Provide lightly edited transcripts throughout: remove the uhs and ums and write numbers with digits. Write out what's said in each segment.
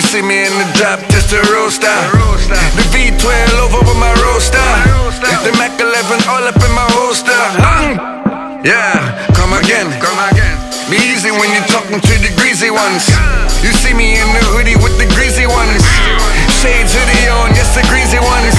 You see me in the drop, just a roaster. The V12 over with my roaster. The Mac 11 all up in my holster. Yeah, come again. Be easy when you're talking to the greasy ones. You see me in the hoodie with the greasy ones. Shades hoodie on, yes, the greasy ones.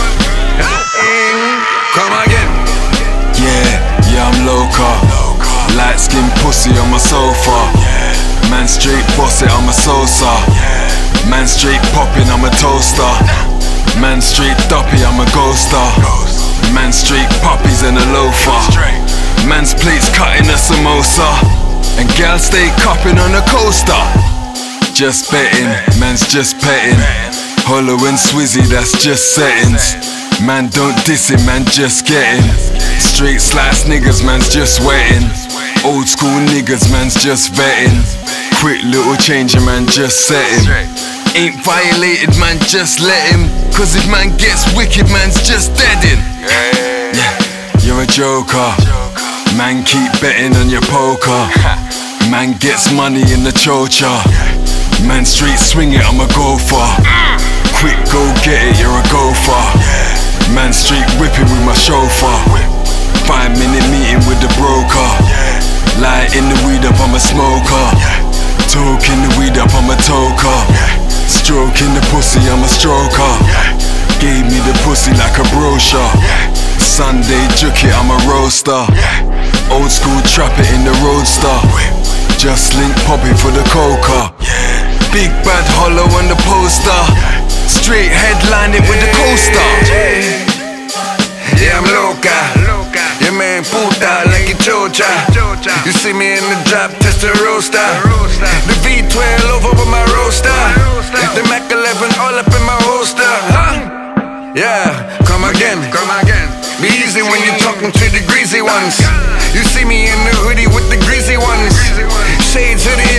Come again. Yeah, I'm loca. Light skin pussy on my sofa. Man straight boss it, I'm a salsa. Man straight poppin', I'm a toaster. Man straight duppy, I'm a ghoster. Man straight puppies and a loafer. Man's plates cutting a samosa. And gal stay cupping on a coaster. Just betting, man's just petting. Hollow and Swizzy, that's just settings. Man don't diss him, man just getting. Straight slice niggas, man's just wetting. Old school niggas, man's just vetting. Quick little changer, man just setting. Ain't violated, man just let him. Cause if man gets wicked, man's just deadin'. Yeah, you're a joker. Man keep betting on your poker. Man gets money in the chocha. Man straight swing it, I'm a gopher. Quick go get it, you're a gopher. Man straight whipping with my chauffeur. 5-minute meeting with the broker. Lighting the weed up, I'm a smoker. Toking the weed up, I'm a toker. Stroking the pussy, I'm a stroker. Gave me the pussy like a brochure. Sunday juke it, I'm a roaster. Old school trap it in the roadster. Just link poppy for the coca. Big bad hollow on the poster. Straight headline it with the coaster. Yeah, I'm loca. Your man puta like a chocha. You see me in the drop, just a roaster. The V12 over with my roaster. The Mac 11 all up in my holster. Yeah, come again. Be easy when you're talking to the greasy ones. You see me in the hoodie with the greasy ones. Shades hoodie